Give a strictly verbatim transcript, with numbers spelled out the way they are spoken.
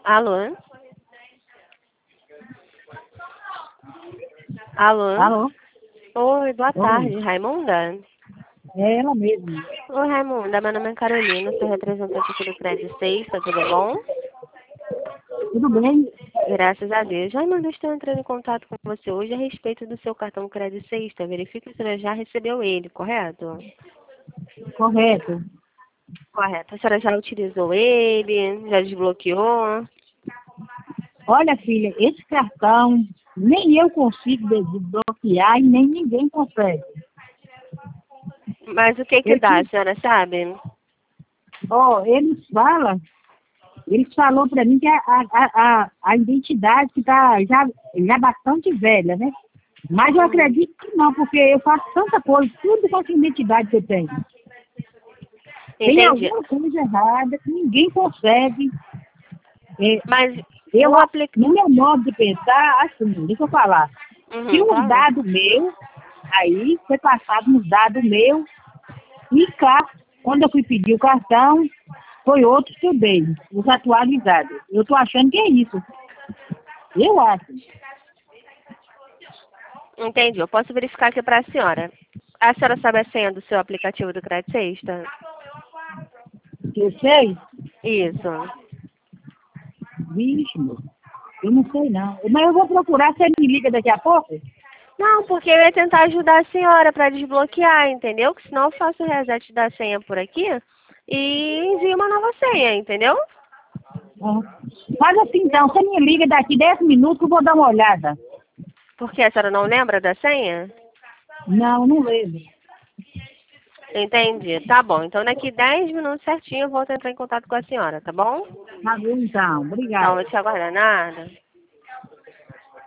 Alô? Alô? Alô? Oi, boa Oi. tarde, Raimunda? É ela mesma. Oi, Raimunda, meu nome é Carolina, sou representante aqui do Crédito Sexta, tudo bom? Tudo bem? Graças a Deus. Raimunda, estou entrando em contato com você hoje a respeito do seu cartão Crédito Sexta. Verifique se você já recebeu ele, correto? Correto. Correto. A senhora já utilizou ele? Já desbloqueou? Olha, filha, esse cartão nem eu consigo desbloquear e nem ninguém consegue. Mas o que que Eu dá, a tive, senhora sabe? ó, eles falam, eles falou para mim que a, a, a, a identidade está já, já bastante velha, né? Mas eu Uhum. acredito que não, porque eu faço tanta coisa, tudo com essa identidade que eu tenho. Tem Entendi. alguma coisa errada que ninguém consegue. É, Mas eu, o aplicativo... no meu modo de pensar, assim, deixa eu falar. Uhum, Tinha uns fala. dados meus, aí foi passado uns dados meus, e cá, quando eu fui pedir o cartão, foi outros que eu dei, os atualizados. Eu tô achando que é isso. Eu acho. Entendi. Eu posso verificar aqui para a senhora. A senhora sabe a senha do seu aplicativo do Crédito Sexta? Que eu sei, Isso. vixe, meu, eu não sei não. Mas eu vou procurar, você me liga daqui a pouco? Não, porque eu ia tentar ajudar a senhora para desbloquear, entendeu? Que senão eu faço o reset da senha por aqui e envio uma nova senha, entendeu? Ah. Faz assim então, você me liga daqui dez minutos que eu vou dar uma olhada. Porque a senhora não lembra da senha? Não, não lembro. Entendi. Tá bom. Então daqui dez minutos certinho eu volto a entrar em contato com a senhora, tá bom? Tá bom então, Então, obrigada. vou te aguardar nada.